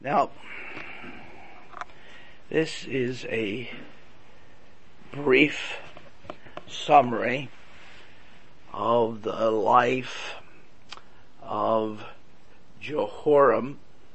Now, this is a brief summary of the life of Jehoram.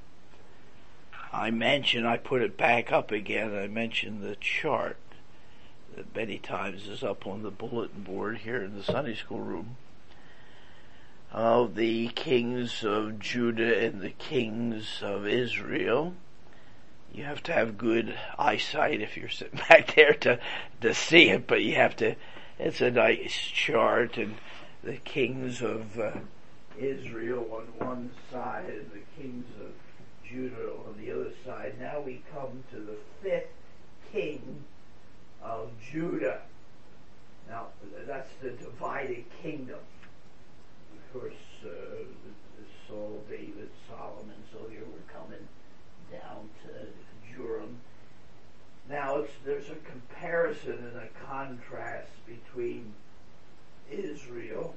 I put it back up again, I mentioned the chart that many times is up on the bulletin board here in the Sunday school room, of the kings of Judah and the kings of Israel. You have to have good eyesight if you're sitting back there to see it, but it's a nice chart, and the kings of Israel on one side and the kings of Judah on the other side. Now we come to the fifth king of Judah. Now that's the divided kingdom. Of course, Saul, David, Solomon, so here we're coming down to Joram. Now there's a comparison and a contrast between Israel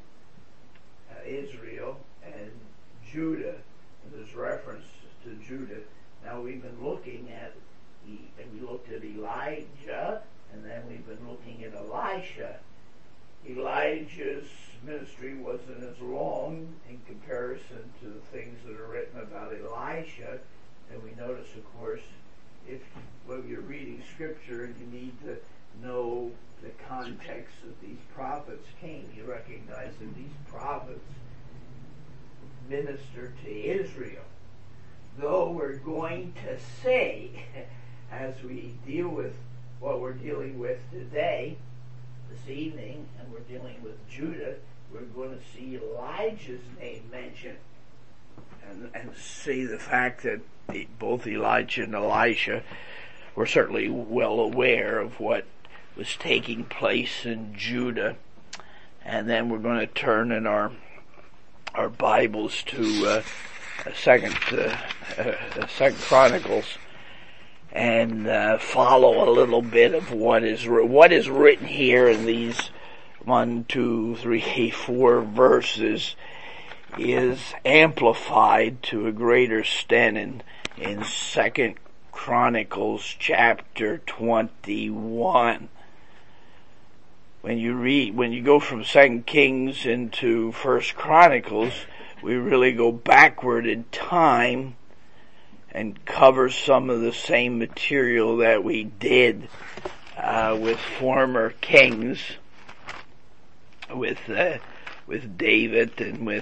and Judah, and there's reference to Judah. Now we've been looking at, we looked at Elijah, and then we've been looking at Elisha. Elijah's ministry wasn't as long in comparison to the things that are written about Elisha, and we notice, of course, when you're reading scripture and you need to know the context that these prophets came, you recognize that these prophets ministered to Israel. Though we're going to say, as we deal with what we're dealing with today, this evening, and we're dealing with Judah, we're going to see Elijah's name mentioned, and see the fact that both Elijah and Elisha were certainly well aware of what was taking place in Judah. And then we're going to turn in our Bibles to Second Chronicles, and follow a little bit of what is written here in these 1, 2, 3, 4 verses is amplified to a greater extent in 2 Chronicles chapter 21. When you go from 2 Kings into 1 Chronicles, we really go backward in time and cover some of the same material that we did with former kings, with David and with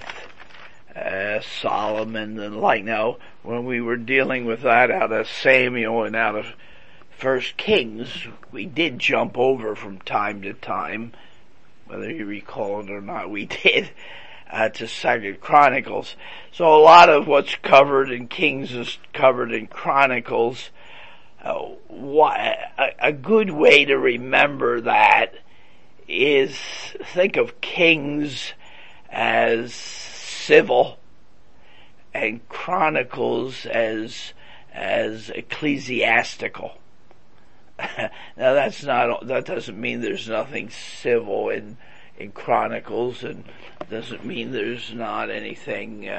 Solomon and like. Now, when we were dealing with that out of Samuel and out of 1 Kings, we did jump over from time to time, whether you recall it or not, we did, to 2 Chronicles. So a lot of what's covered in Kings is covered in Chronicles. A good way to remember that is think of Kings as civil and Chronicles as ecclesiastical. Now that doesn't mean there's nothing civil in Chronicles, and doesn't mean there's not anything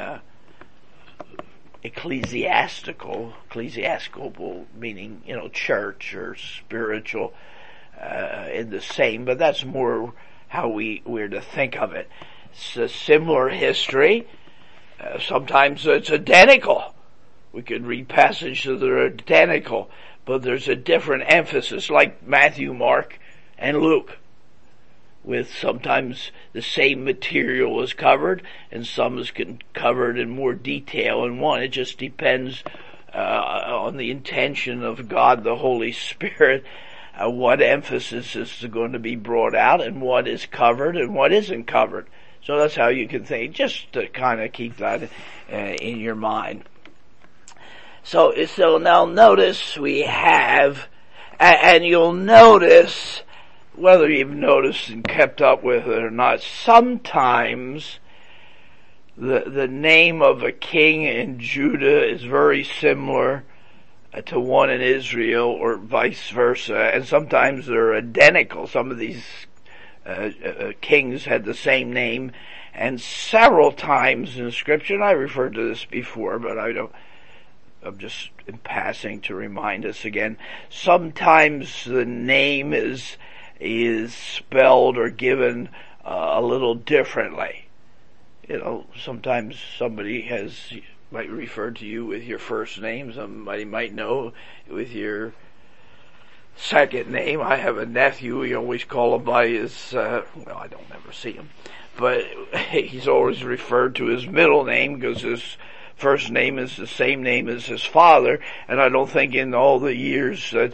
ecclesiastical meaning, church or spiritual in the same, but that's more how we're to think of it. It's a similar history. Sometimes it's identical. We could read passages that are identical, but there's a different emphasis, like Matthew, Mark, and Luke, with sometimes the same material is covered, and some is covered in more detail in one. It just depends on the intention of God, the Holy Spirit, what emphasis is going to be brought out, and what is covered and what isn't covered. So that's how you can think, just to kind of keep that in your mind. So now notice we have, and you'll notice, whether you've noticed and kept up with it or not, sometimes the name of a king in Judah is very similar to one in Israel, or vice versa, and sometimes they're identical. Some of these kings had the same name, and several times in Scripture, and I referred to this before, but I don't I'm just in passing to remind us again, sometimes the name is spelled or given a little differently. Sometimes somebody might refer to you with your first name. Somebody might know with your second name. I have a nephew. We always call him by his, I don't ever see him, but he's always referred to his middle name because his first name is the same name as his father. And I don't think in all the years that,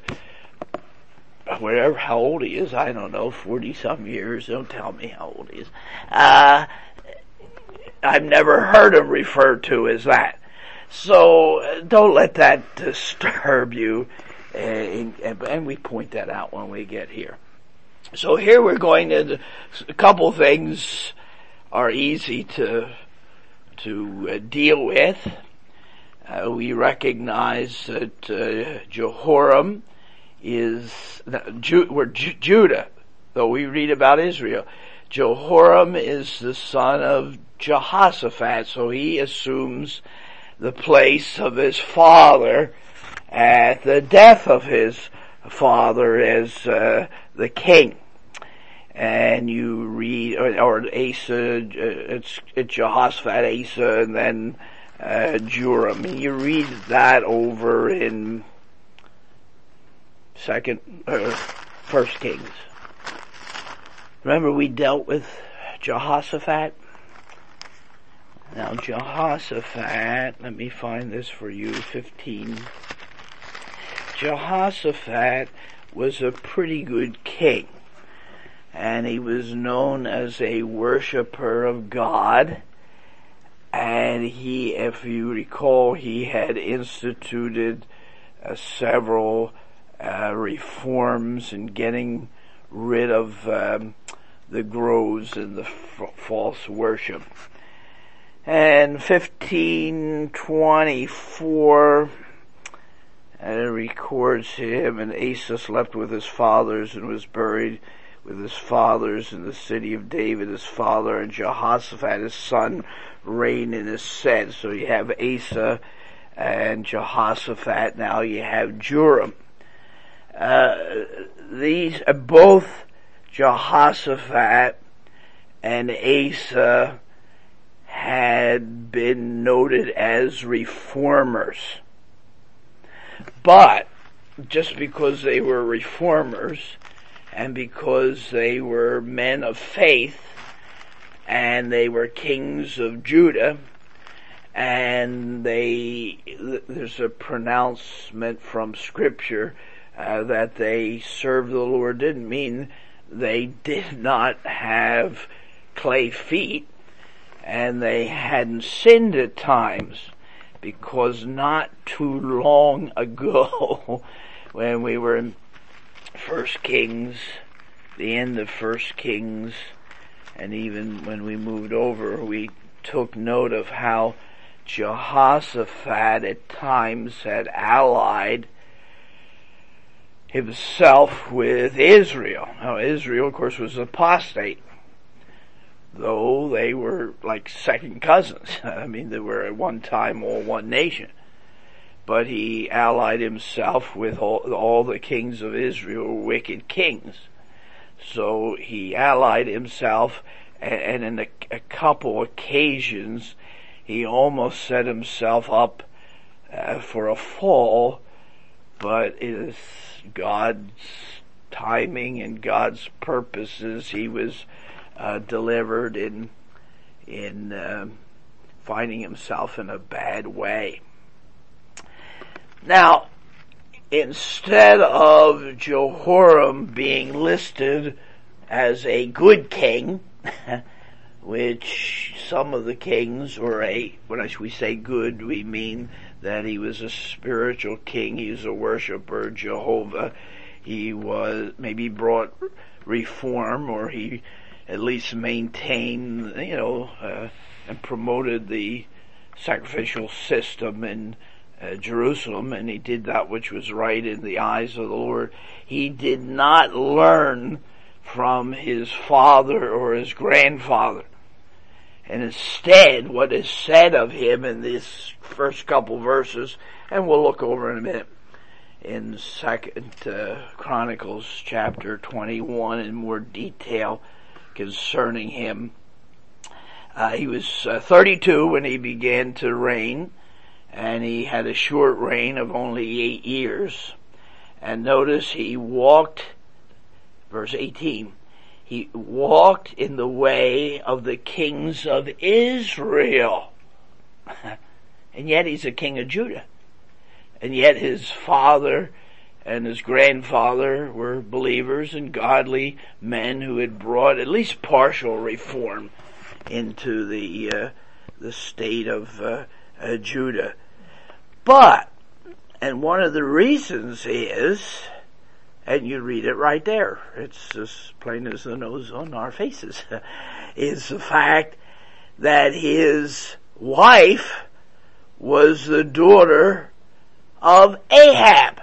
how old he is, I don't know, 40 some years. Don't tell me how old he is. I've never heard him referred to as that. So don't let that disturb you, and we point that out when we get here. So here we're going to, a couple things are easy to deal with. We recognize that Jehoram is, we're Judah, though we read about Israel. Jehoram is the son of Jehoshaphat, so he assumes the place of his father at the death of his father as the king. And you read, or Asa, it's Jehoshaphat, Asa, and then Joram. And you read that over in First Kings. Remember we dealt with Jehoshaphat? Now Jehoshaphat, let me find this for you, 15. Jehoshaphat was a pretty good king, and he was known as a worshiper of God, and he, if you recall, he had instituted several reforms in getting rid of the groves and the false worship. And 1524 records him, and Asa slept with his fathers and was buried with his fathers in the city of David his father, and Jehoshaphat his son reigned in his stead. So you have Asa and Jehoshaphat. Now you have Joram. These both Jehoshaphat and Asa had been noted as reformers. But just because they were reformers and because they were men of faith and they were kings of Judah, and there's a pronouncement from Scripture that they served the Lord, didn't mean they did not have clay feet and they hadn't sinned at times, because not too long ago, when we were in First Kings, the end of First Kings, and even when we moved over, we took note of how Jehoshaphat at times had allied himself with Israel. Now Israel, of course, was apostate, though they were like second cousins. I mean, they were at one time all one nation. But he allied himself with all the kings of Israel, wicked kings. So he allied himself, and in a couple occasions, he almost set himself up for a fall, but it is God's timing and God's purposes. He was delivered in finding himself in a bad way. Now, instead of Jehoram being listed as a good king, which some of the kings were when we say good, we mean that he was a spiritual king, he was a worshiper of Jehovah, he was maybe brought reform, or he at least maintained, and promoted the sacrificial system in Jerusalem, and he did that which was right in the eyes of the Lord. He did not learn from his father or his grandfather. And instead, what is said of him in these first couple verses, and we'll look over in a minute, in 2 Chronicles chapter 21 in more detail concerning him. He was 32 when he began to reign, and he had a short reign of only 8 years. And notice he walked, verse 18, he walked in the way of the kings of Israel. And yet he's a king of Judah. And yet his father and his grandfather were believers and godly men who had brought at least partial reform into the state of Judah. But, and one of the reasons is, and you read it right there, it's as plain as the nose on our faces, is the fact that his wife was the daughter of Ahab.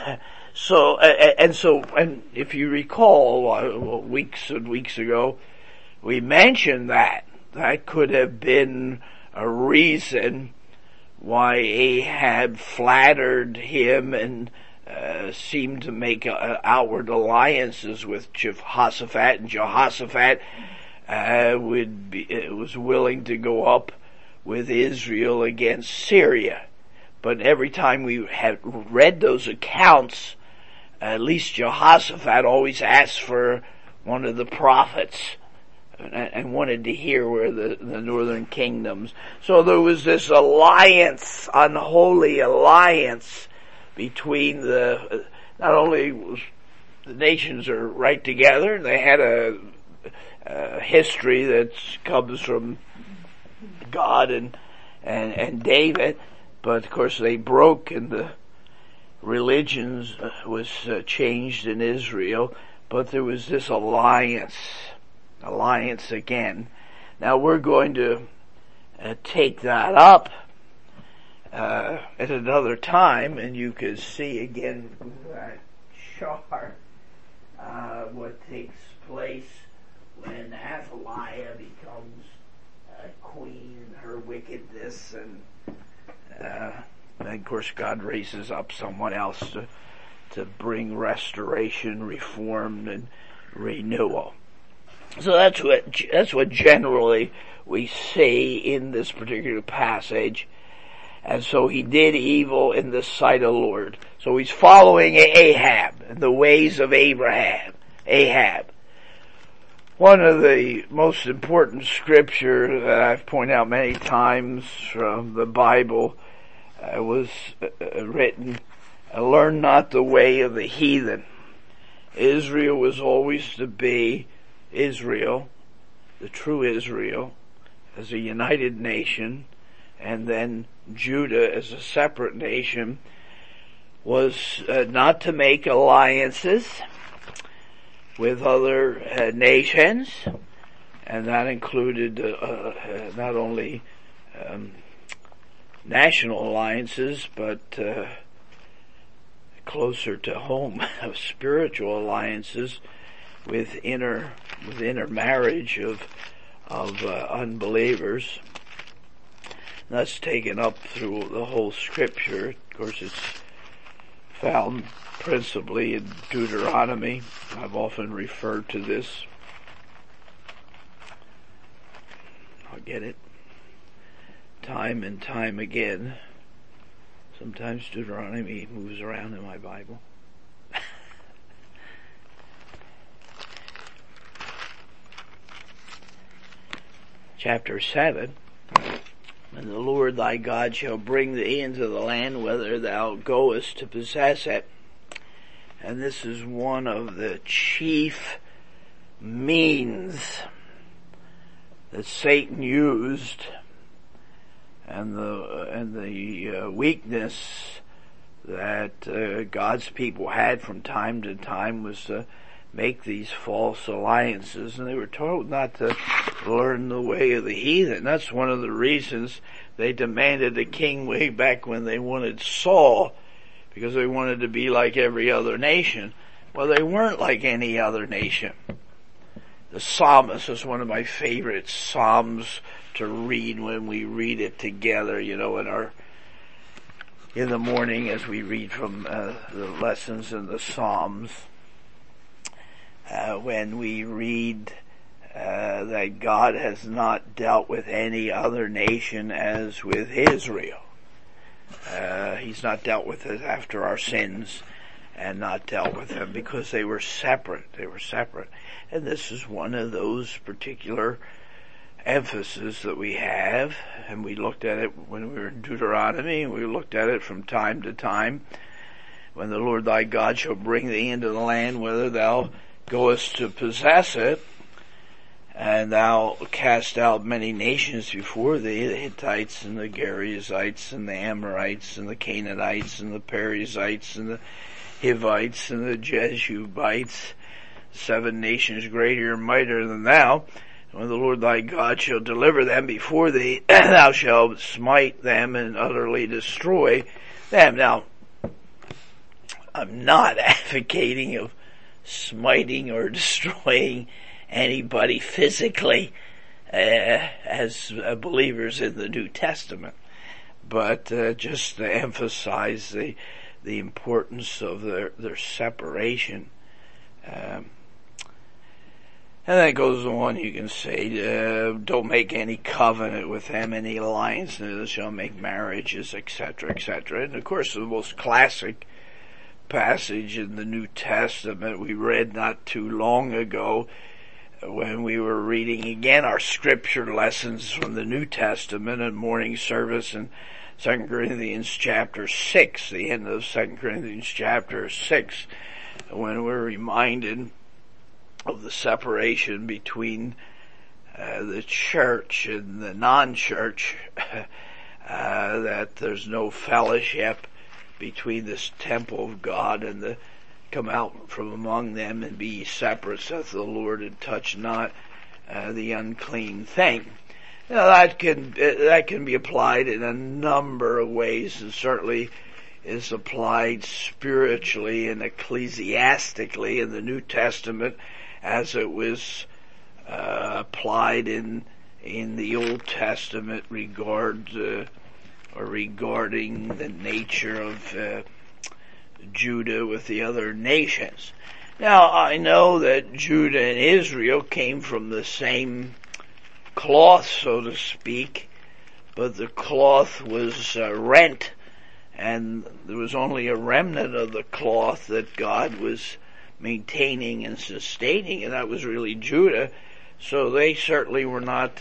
And if you recall, weeks and weeks ago, we mentioned that could have been a reason why Ahab flattered him and seemed to make outward alliances with Jehoshaphat, and Jehoshaphat was willing to go up with Israel against Syria. But every time we had read those accounts, at least Jehoshaphat always asked for one of the prophets and wanted to hear where the northern kingdoms. So there was this alliance, unholy alliance between not only was the nations are right together, they had a history that comes from God and David, but of course they broke and the religions was changed in Israel, but there was this alliance again. Now we're going to take that up at another time, and you can see again that chart what takes place when Athaliah becomes queen and her wickedness, and of course God raises up someone else to bring restoration, reform, and renewal. So that's what generally we see in this particular passage. And so he did evil in the sight of the Lord. So he's following Ahab and the ways of Ahab. One of the most important scripture that I've pointed out many times from the Bible was written, "Learn not the way of the heathen." Israel was always to be Israel, the true Israel, as a united nation, and then Judah as a separate nation, was not to make alliances with other nations, and that included not only national alliances, but closer to home, spiritual alliances with intermarriage of unbelievers. That's taken up through the whole scripture. Of course, it's found principally in Deuteronomy. I've often referred to this. I'll get it time and time again. Sometimes Deuteronomy moves around in my Bible. Chapter 7. And the Lord thy God shall bring thee into the land whither thou goest to possess it. And this is one of the chief means that Satan used, and the weakness that God's people had from time to time was to make these false alliances, and they were told not to learn the way of the heathen. That's one of the reasons they demanded a king way back when they wanted Saul, because they wanted to be like every other nation. Well, they weren't like any other nation. The Psalmist is one of my favorite Psalms to read when we read it together, in the morning as we read from the lessons in the Psalms. When we read that God has not dealt with any other nation as with Israel. He's not dealt with it after our sins, and not dealt with them because they were separate. They were separate. And this is one of those particular emphasis that we have, and we looked at it when we were in Deuteronomy, and we looked at it from time to time. When the Lord thy God shall bring thee into the land whither thou goest to possess it, and thou cast out many nations before thee, the Hittites and the Girgashites and the Amorites and the Canaanites and the Perizzites and the Hivites and the Jebusites, 7 nations greater and mightier than thou. And when the Lord thy God shall deliver them before thee, thou shalt smite them and utterly destroy them. Now, I'm not advocating of smiting or destroying anybody physically as believers in the New Testament, but just to emphasize the importance of their separation. And then it goes on, you can say, don't make any covenant with them, any alliance, neither shall make marriages, etc., etc. And of course, the most classic passage in the New Testament we read not too long ago when we were reading again our scripture lessons from the New Testament and morning service in 2 Corinthians chapter 6, the end of 2 Corinthians chapter 6, when we're reminded of the separation between the church and the non-church, that there's no fellowship between this temple of God and the come out from among them and be separate, saith the Lord, and touch not the unclean thing. Now that can be applied in a number of ways, and certainly is applied spiritually and ecclesiastically in the New Testament as it was applied in the Old Testament regarding the nature of Judah with the other nations. Now, I know that Judah and Israel came from the same cloth, so to speak, but the cloth was rent, and there was only a remnant of the cloth that God was maintaining and sustaining, and that was really Judah. So they certainly were not,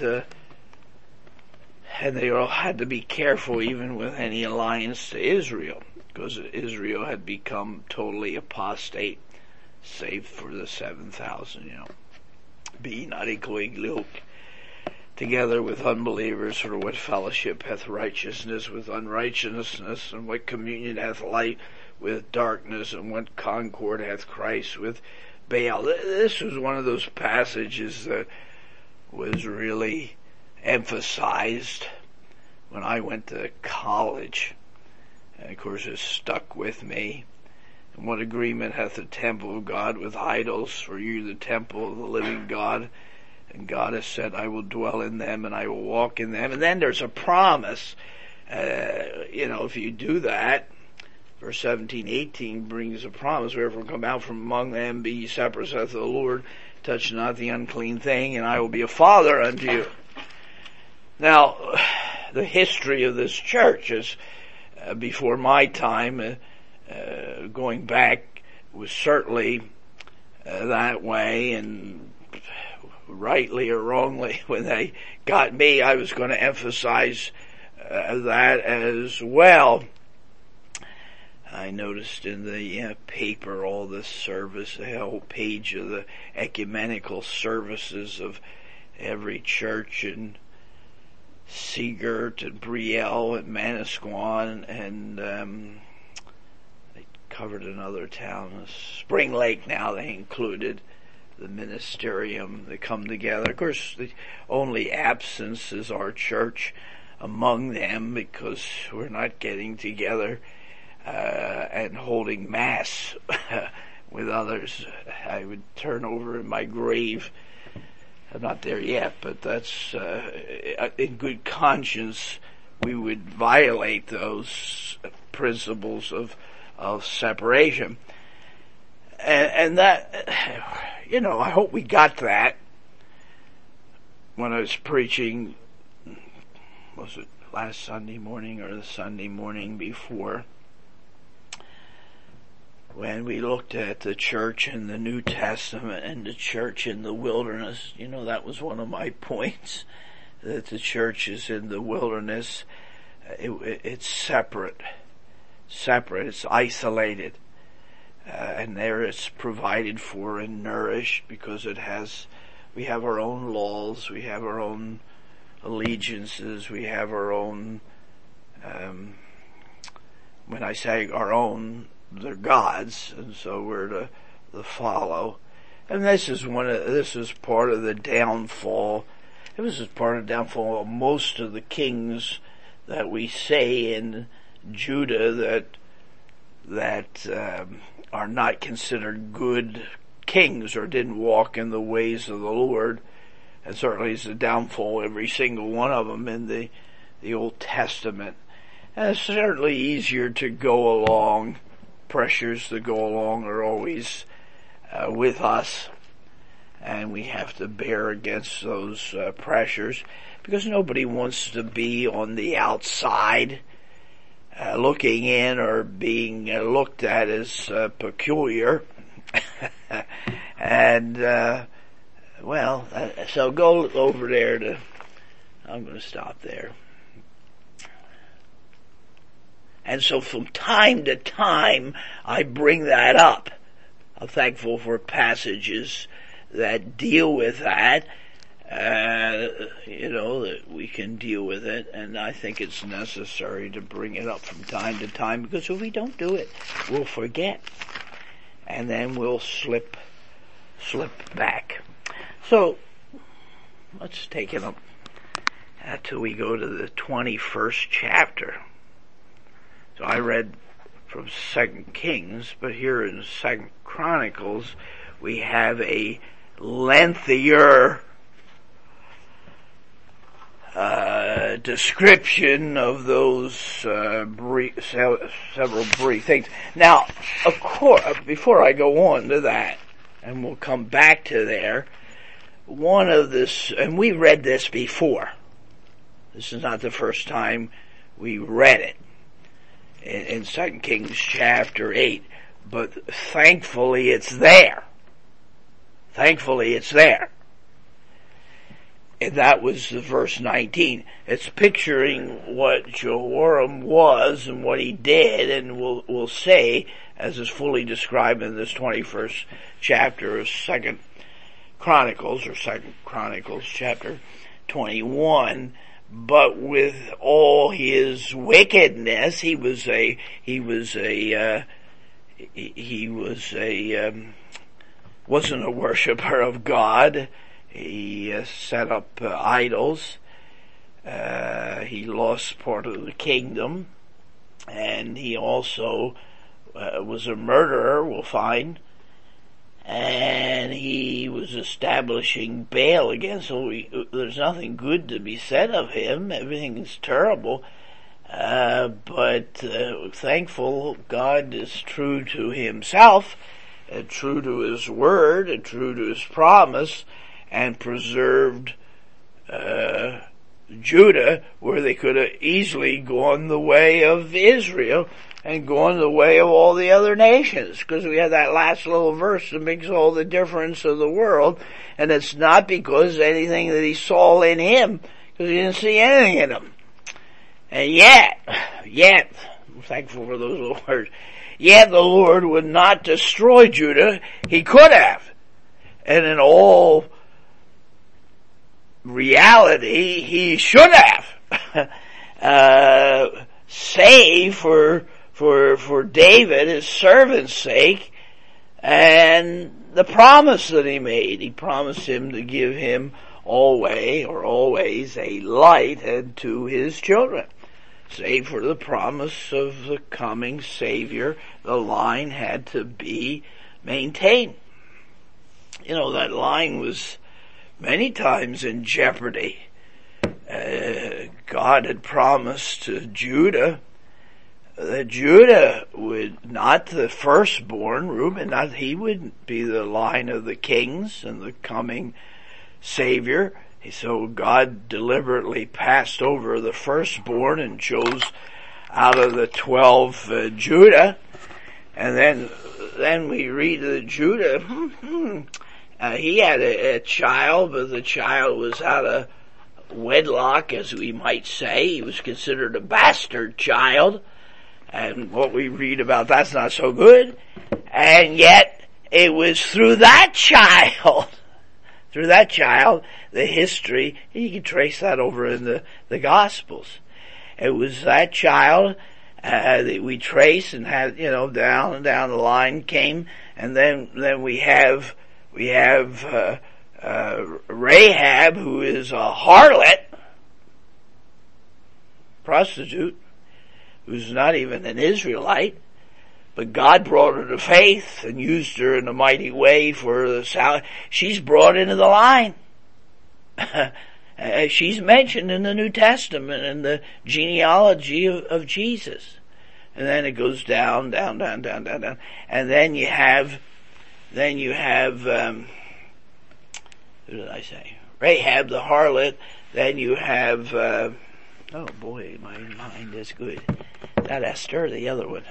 and they all had to be careful even with any alliance to Israel, because Israel had become totally apostate, save for the 7,000, Be not equally yoked together with unbelievers, for what fellowship hath righteousness with unrighteousness, and what communion hath light with darkness, and what concord hath Christ with Baal. This was one of those passages that was really emphasized when I went to college. And of course it stuck with me. And what agreement hath the temple of God with idols? For you the temple of the living God. And God has said, I will dwell in them and I will walk in them. And then there's a promise. If you do that, verse 17, 18 brings a promise. Wherefore come out from among them, be ye separate, saith the Lord. Touch not the unclean thing, and I will be a father unto you. Now, the history of this church is, before my time, going back, was certainly that way, and rightly or wrongly, when they got me, I was going to emphasize that as well. I noticed in the paper all this service, the whole page of the ecumenical services of every church in Seagirt and Brielle and Manasquan, and they covered another town, Spring Lake. Now they included the ministerium. They come together. Of course, the only absence is our church among them, because we're not getting together and holding mass with others. I would turn over in my grave I'm not there yet, but that's, in good conscience, we would violate those principles of separation. And that, I hope we got that when I was preaching, was it last Sunday morning or the Sunday morning before, when we looked at the church in the New Testament and the church in the wilderness. That was one of my points, that the church is in the wilderness. It's separate, it's isolated, and there it's provided for and nourished, because we have our own laws, we have our own allegiances, we have our own, when I say our own, they're God's, and so we're to follow. And this is part of the downfall. It was part of the downfall of most of the kings that we say in Judah that are not considered good kings, or didn't walk in the ways of the Lord. And certainly it's the downfall, every single one of them in the Old Testament. And it's certainly easier to go along. Pressures that go along are always with us, and we have to bear against those pressures, because nobody wants to be on the outside looking in, or being looked at as peculiar. And so go over there I'm going to stop there. And so from time to time, I bring that up. I'm thankful for passages that deal with that, that we can deal with it. And I think it's necessary to bring it up from time to time, because if we don't do it, we'll forget. And then we'll slip back. So, let's take it up till we go to the 21st chapter. So I read from 2 Kings, but here in 2 Chronicles, we have a lengthier description of those several brief things. Now, of course, before I go on to that, and we'll come back to there, one of this, and we read this before. This is not the first time we read it in 2 Kings chapter 8, but thankfully it's there. And that was the verse 19. It's picturing what Jehoram was and what he did, and we'll say, as is fully described in this 21st chapter of 2 Chronicles chapter 21. But with all his wickedness, he wasn't a worshiper of God. He set up idols. He lost part of the kingdom, and he also was a murderer, we'll find. And he was establishing Baal again, so there's nothing good to be said of him. Everything is terrible. But thankful God is true to himself, and true to his word, and true to his promise, and preserved Judah, where they could have easily gone the way of Israel and gone the way of all the other nations, because we have that last little verse that makes all the difference of the world. And it's not because anything that he saw in him, because he didn't see anything in him. And yet, I'm thankful for those little words, yet the Lord would not destroy Judah. He could have. And in all reality, he should have. Save for David, his servant's sake, and the promise that he made. He promised him to give him always a light and to his children. Save for the promise of the coming Savior, the line had to be maintained. That line was many times in jeopardy. God had promised to Judah that Judah would, not the firstborn, Reuben, not he would be the line of the kings and the coming Savior. So God deliberately passed over the firstborn and chose out of the 12 Judah. And then we read that Judah, he had a child, but the child was out of wedlock, as we might say. He was considered a bastard child. And what we read about, that's not so good. And yet, it was through that child, the history, you can trace that over in the Gospels. It was that child that we trace and had, down and down the line came, and then we have Rahab, who is a harlot, prostitute, who's not even an Israelite, but God brought her to faith and used her in a mighty way for the salvation. She's brought into the line. She's mentioned in the New Testament in the genealogy of Jesus. And then it goes down. And then you have, who did I say? Rahab the harlot. Then you have, oh boy, my mind is good. Not Esther, the other one.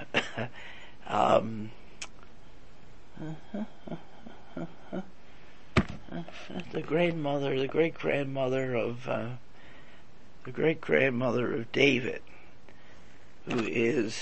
The great-grandmother of David, who is,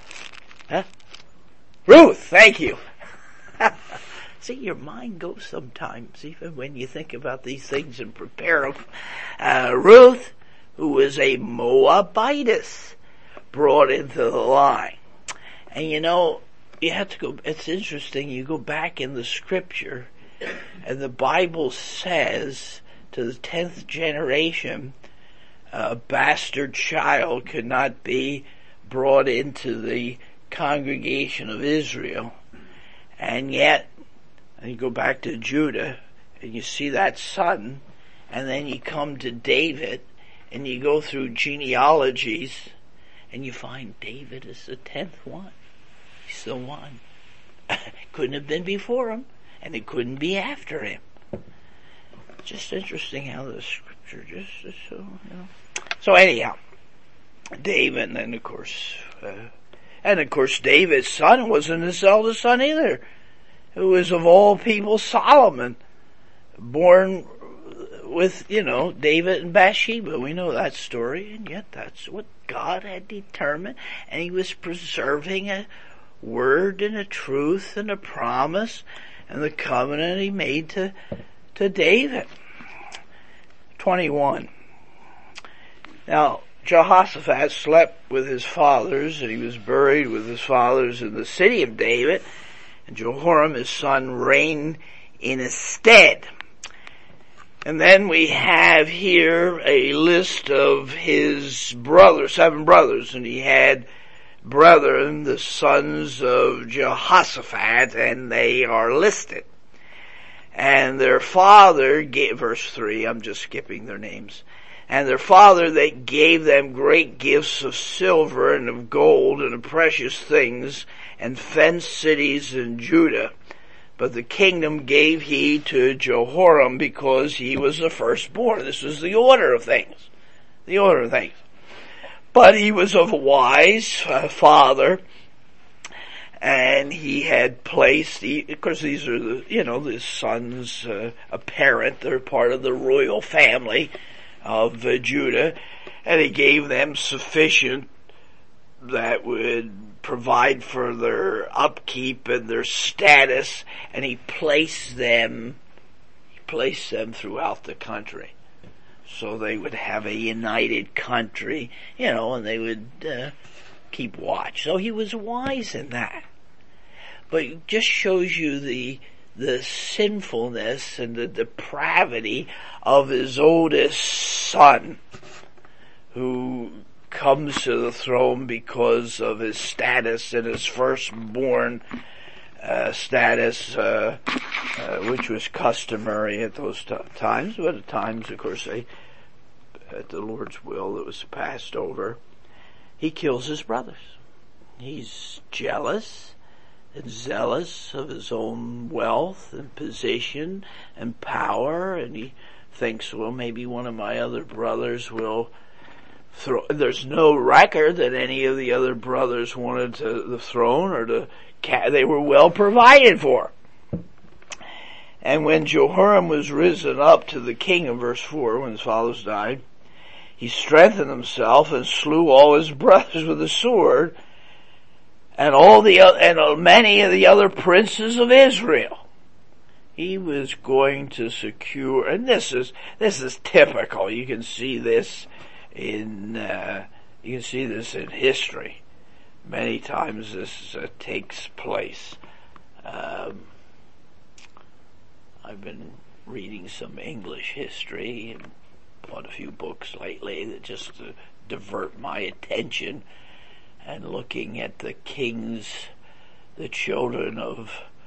Ruth, thank you. See, your mind goes sometimes, even when you think about these things and prepare them. Ruth, who was a Moabitess, brought into the line. And you have to go, it's interesting, you go back in the scripture, and the Bible says to the 10th generation, a bastard child could not be brought into the congregation of Israel. And yet, you go back to Judah, and you see that son, and then you come to David, and you go through genealogies, and you find David is the 10th one. He's the one. Couldn't have been before him, and it couldn't be after him. Just interesting how the scripture just is so, So anyhow, David, and of course David's son wasn't his eldest son either. It was of all people Solomon, born with, David and Bathsheba. We know that story, and yet that's what God had determined, and he was preserving a word and a truth and a promise and the covenant he made to David. 21. Now, Jehoshaphat slept with his fathers, and he was buried with his fathers in the city of David, and Jehoram his son reigned in his stead. And then we have here a list of his brothers, 7 brothers, and he had brethren, the sons of Jehoshaphat, and they are listed. And their father gave, verse 3, I'm just skipping their names. And their father, they gave them great gifts of silver and of gold and of precious things, and fenced cities in Judah. But the kingdom gave he to Jehoram because he was the firstborn. This was the order of things. But he was of a wise father, and he had placed, of course these are the sons, a parent, they're part of the royal family of Judah, and he gave them sufficient that would provide for their upkeep and their status, and he placed them throughout the country. So they would have a united country, and they would keep watch. So he was wise in that. But it just shows you the sinfulness and the depravity of his oldest son, who comes to the throne because of his status and his firstborn status, which was customary at those times, but at times, of course, at the Lord's will, it was passed over. He kills his brothers. He's jealous and zealous of his own wealth and position and power, and he thinks, well, maybe one of my other brothers will throw. There's no record that any of the other brothers wanted the throne or they were well provided for. And when Jehoram was risen up to the king in verse 4, when his fathers died, he strengthened himself and slew all his brothers with the sword, and many of the other princes of Israel. He was going to secure, and this is typical. You can see this in history. Many times this takes place. I've been reading some English history and bought a few books lately that just to divert my attention, and looking at the kings, the children of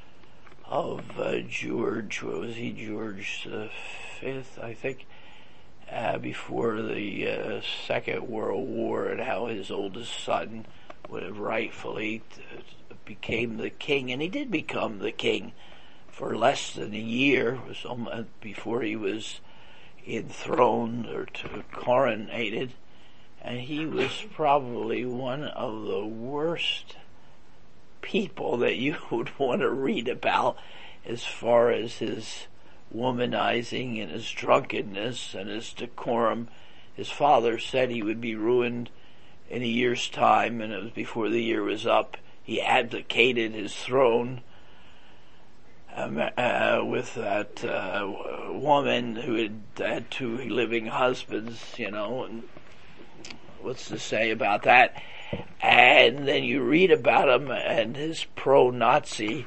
George, what was he, George V, I think, before the Second World War, and how his oldest son would have rightfully became the king, and he did become the king for less than a year, before he was enthroned or coronated, and he was probably one of the worst people that you would want to read about as far as his womanizing and his drunkenness and his decorum. His father said he would be ruined in a year's time, and it was before the year was up. He abdicated his throne with that woman who had 2 living husbands, and what's to say about that? And then you read about him and his pro-Nazi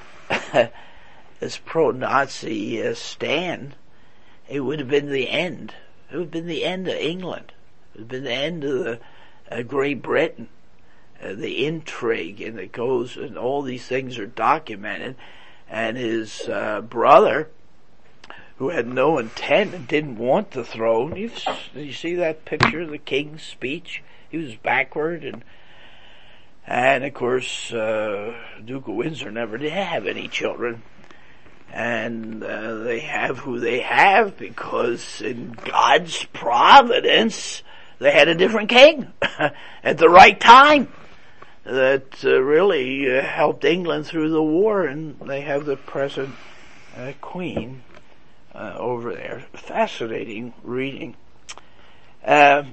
stand. It would have been the end. It would have been the end of England. It would have been the end of Great Britain. The intrigue, and it goes, and all these things are documented. And his brother, who had no intent and didn't want the throne. You see that picture of the king's speech? He was backward, and of course, Duke of Windsor never did have any children. And they have who they have because in God's providence, they had a different king at the right time that really helped England through the war, and they have the present queen over there. Fascinating reading. And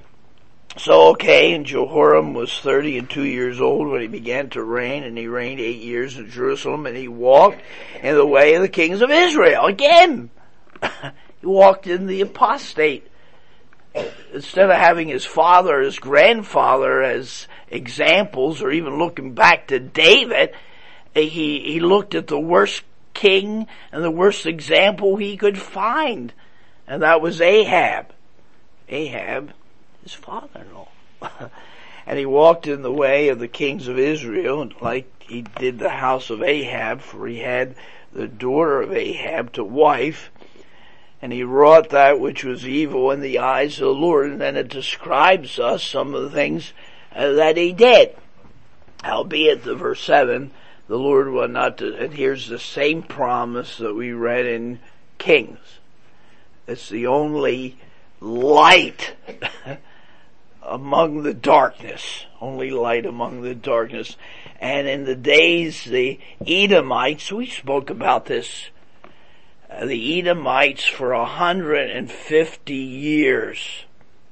Jehoram was 32 years old when he began to reign, and he reigned 8 years in Jerusalem, and he walked in the way of the kings of Israel. Again, he walked in the apostate. Instead of having his father, his grandfather as examples, or even looking back to David, he looked at the worst king and the worst example he could find, and that was Ahab. Ahab, his father-in-law. And he walked in the way of the kings of Israel, like he did the house of Ahab, for he had the daughter of Ahab to wife, and he wrought that which was evil in the eyes of the Lord. And then it describes us some of the things that he did. Howbeit, the verse 7, the Lord will not, and here's the same promise that we read in Kings. It's the only light among the darkness. Only light among the darkness. And in the days, the Edomites, we spoke about this, the Edomites for 150 years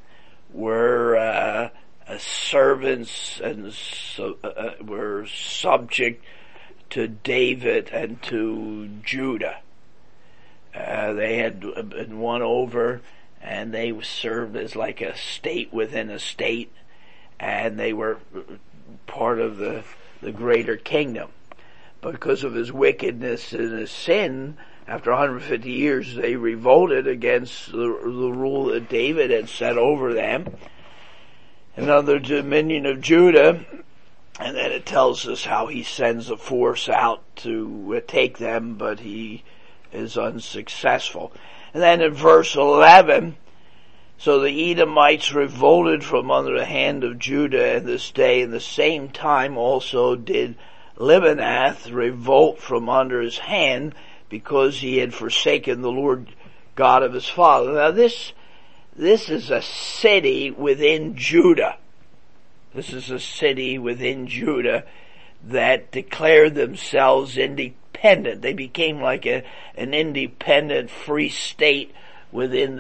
were servants and were subject to David and to Judah. They had been won over, and they served as like a state within a state, and they were part of the greater kingdom. Because of his wickedness and his sin, after 150 years, they revolted against the rule that David had set over them, and under the dominion of Judah. And then it tells us how he sends a force out to take them, but he is unsuccessful. And then in verse 11, so the Edomites revolted from under the hand of Judah in this day, and the same time also did Libanath revolt from under his hand, because he had forsaken the Lord God of his father. Now this is a city within Judah. This is a city within Judah that declared themselves independent. They became like an independent free state within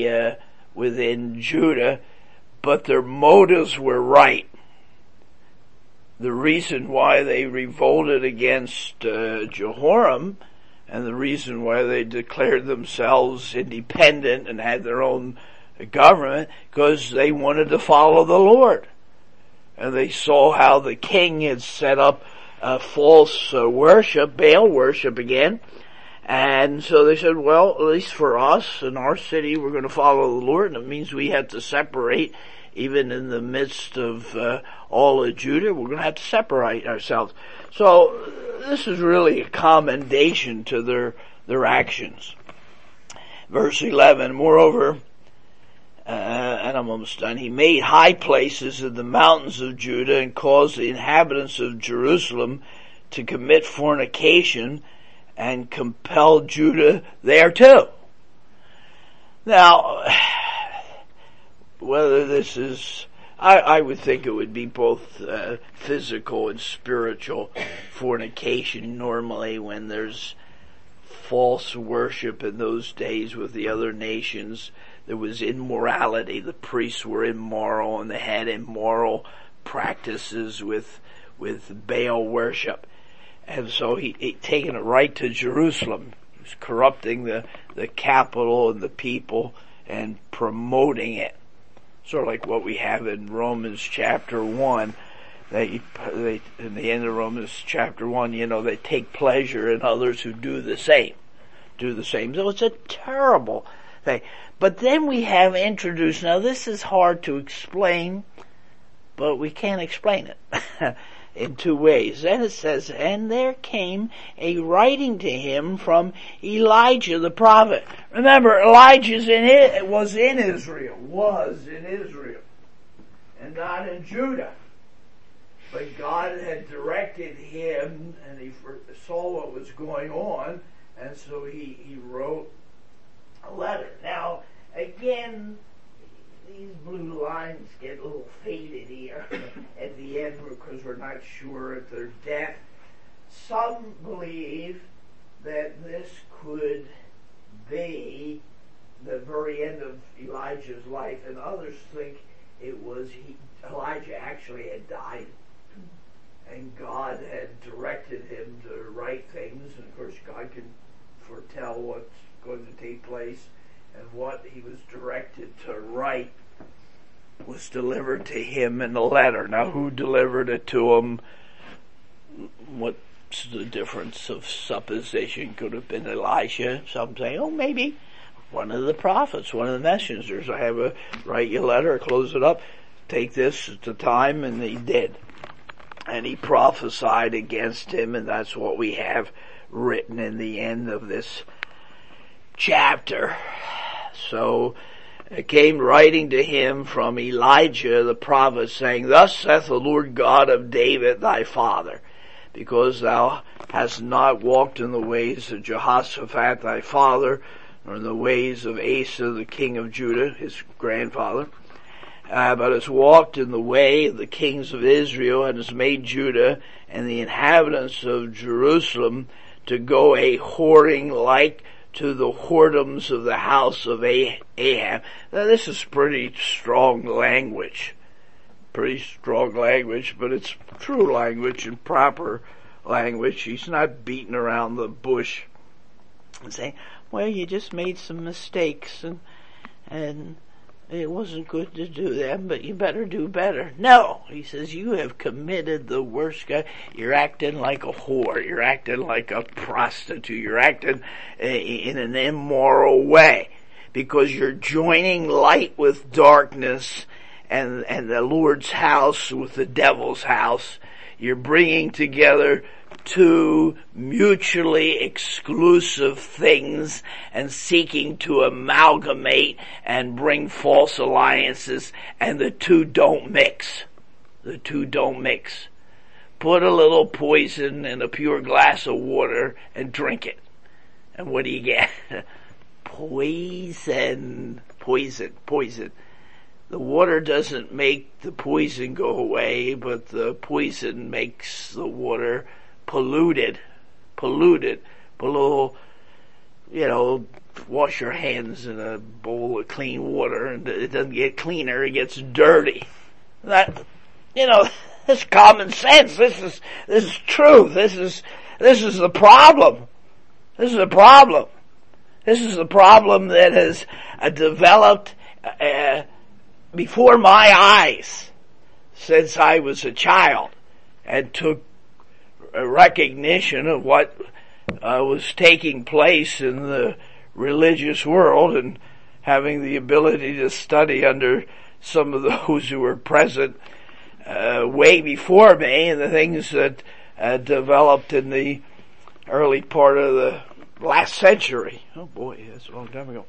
Judah, but their motives were right. The reason why they revolted against Jehoram, and the reason why they declared themselves independent and had their own government, because they wanted to follow the Lord. And they saw how the king had set up false worship, Baal worship again. And so they said, well, at least for us in our city, we're going to follow the Lord. And it means we have to separate, even in the midst of all of Judah, we're going to have to separate ourselves. So this is really a commendation to their actions. Verse 11, moreover, and I'm almost done, he made high places in the mountains of Judah and caused the inhabitants of Jerusalem to commit fornication and compelled Judah thereto. Now, whether this is, I would think it would be both physical and spiritual fornication normally when there's false worship in those days with the other nations. There was immorality. The priests were immoral and they had immoral practices with Baal worship. And so he taken it right to Jerusalem. He was corrupting the capital and the people and promoting it. Sort of like what we have in Romans chapter 1. They in the end of Romans chapter 1, they take pleasure in others who do the same. So it's a terrible thing. But then we have introduced, now this is hard to explain, but we can't explain it in two ways. Then it says, and there came a writing to him from Elijah the prophet. Remember, Elijah was in Israel, and not in Judah. But God had directed him, and he saw what was going on, and so he wrote a letter. Now, again, these blue lines get a little faded here at the end because we're not sure if they're deaf. Some believe that this could be the very end of Elijah's life, and others think it was Elijah actually had died, and God had directed him to write things, and of course God can foretell what's going to take place, and what he was directed to write was delivered to him in a letter. Now, who delivered it to him? What's the difference of supposition? Could have been Elisha. Some say, maybe one of the prophets, one of the messengers. Write your letter, close it up, take this at the time, and he did. And he prophesied against him, and that's what we have written in the end of this chapter. So it came writing to him from Elijah the prophet, saying, thus saith the Lord God of David thy father, because thou hast not walked in the ways of Jehoshaphat thy father, nor in the ways of Asa the king of Judah, his grandfather, but hast walked in the way of the kings of Israel, and hast made Judah and the inhabitants of Jerusalem to go a whoring like to the whoredoms of the house of Ahab. Now this is pretty strong language, but it's true language and proper language. He's not beating around the bush and saying, well, you just made some mistakes and it wasn't good to do them, but you better do better. No, he says, you have committed the worst guy. You're acting like a whore. You're acting like a prostitute. You're acting in an immoral way because you're joining light with darkness and the Lord's house with the devil's house. You're bringing together two mutually exclusive things and seeking to amalgamate and bring false alliances, and the two don't mix. The two don't mix. Put a little poison in a pure glass of water and drink it. And what do you get? Poison. Poison. Poison. The water doesn't make the poison go away, but the poison makes the water polluted. Put a little, wash your hands in a bowl of clean water, and it doesn't get cleaner, it gets dirty. That, this is common sense. This is true. This is the problem. This is a problem. This is the problem that has developed before my eyes since I was a child, and took a recognition of what was taking place in the religious world, and having the ability to study under some of those who were present way before me, and the things that developed in the early part of the last century. Oh boy, that's a long time ago.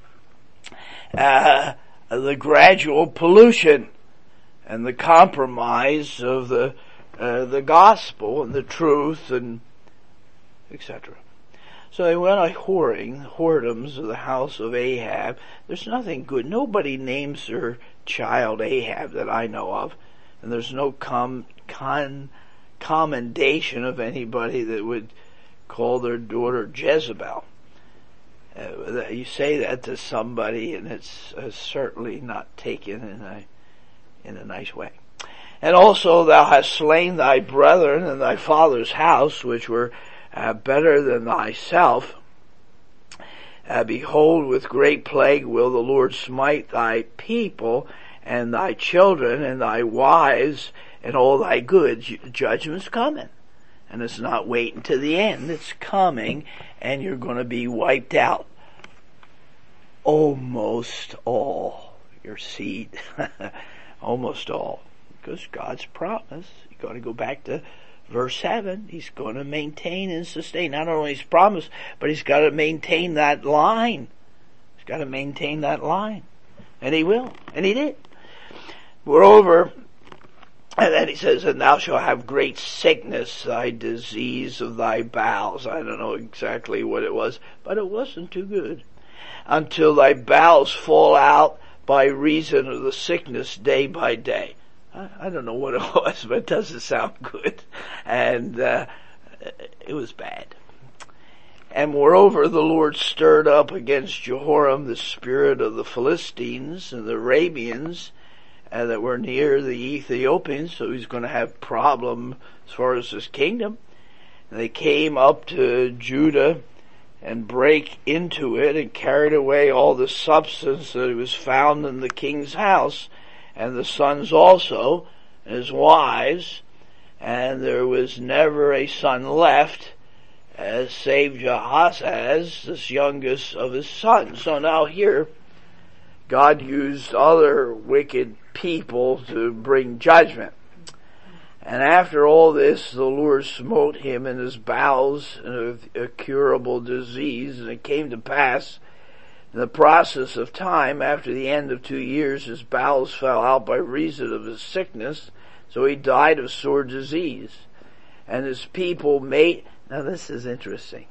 The gradual pollution and the compromise of the gospel and the truth, and etc. So they went a whoredoms of the house of Ahab. There's nothing good. Nobody names their child Ahab that I know of, and there's no commendation of anybody that would call their daughter Jezebel. You say that to somebody, and it's certainly not taken in a nice way. And also, thou hast slain thy brethren in thy father's house, which were better than thyself. Behold, with great plague will the Lord smite thy people, and thy children, and thy wives, and all thy goods. Judgment's coming. And it's not waiting to the end. It's coming, and you're going to be wiped out. Almost all your seed. Almost all. Because God's promise. You got to go back to verse 7. He's going to maintain and sustain. Not only his promise, but he's got to maintain that line. He's got to maintain that line. And he will. And he did. Moreover, and then he says, and thou shalt have great sickness, thy disease of thy bowels. I don't know exactly what it was, but it wasn't too good. Until thy bowels fall out by reason of the sickness day by day. I don't know what it was, but it doesn't sound good. And it was bad. And moreover, the Lord stirred up against Jehoram the spirit of the Philistines and the Arabians, that were near the Ethiopians, so he's going to have problem as far as his kingdom. And they came up to Judah and break into it and carried away all the substance that was found in the king's house, and the sons also, and his wives, and there was never a son left, save Jehoshaphat, this youngest of his sons. So now here, God used other wicked people to bring judgment. And after all this, the Lord smote him in his bowels of a curable disease, and it came to pass in the process of time, after the end of 2 years, his bowels fell out by reason of his sickness, so he died of sore disease. And his people now this is interesting.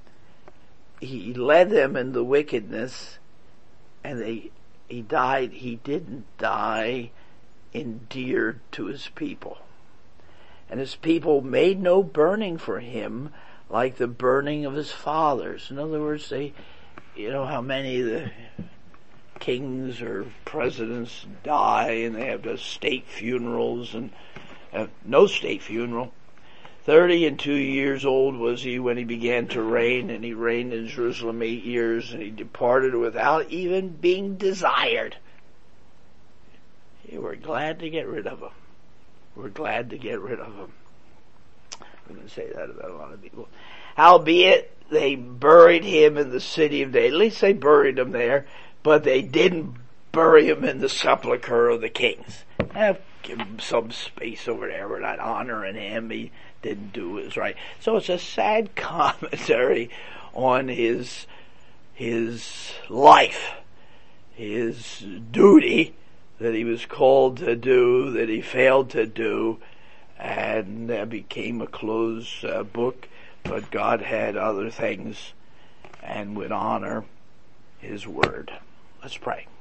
He led them in the wickedness, and he died. He didn't die endeared to his people. And his people made no burning for him like the burning of his fathers. In other words, how many of the kings or presidents die and they have the state funerals, and no state funeral. 32 years old was he when he began to reign, and he reigned in Jerusalem 8 years, and he departed without even being desired. We're glad to get rid of him. We're glad to get rid of him. We can say that about a lot of people. Howbeit, they buried him in the city of David. At least they buried him there, but they didn't bury him in the sepulchre of the kings. give him some space over there. We're not honoring him. He didn't do his right. So it's a sad commentary on his life, his duty that he was called to do, that he failed to do, and became a closed book. But God had other things and would honor his word. Let's pray.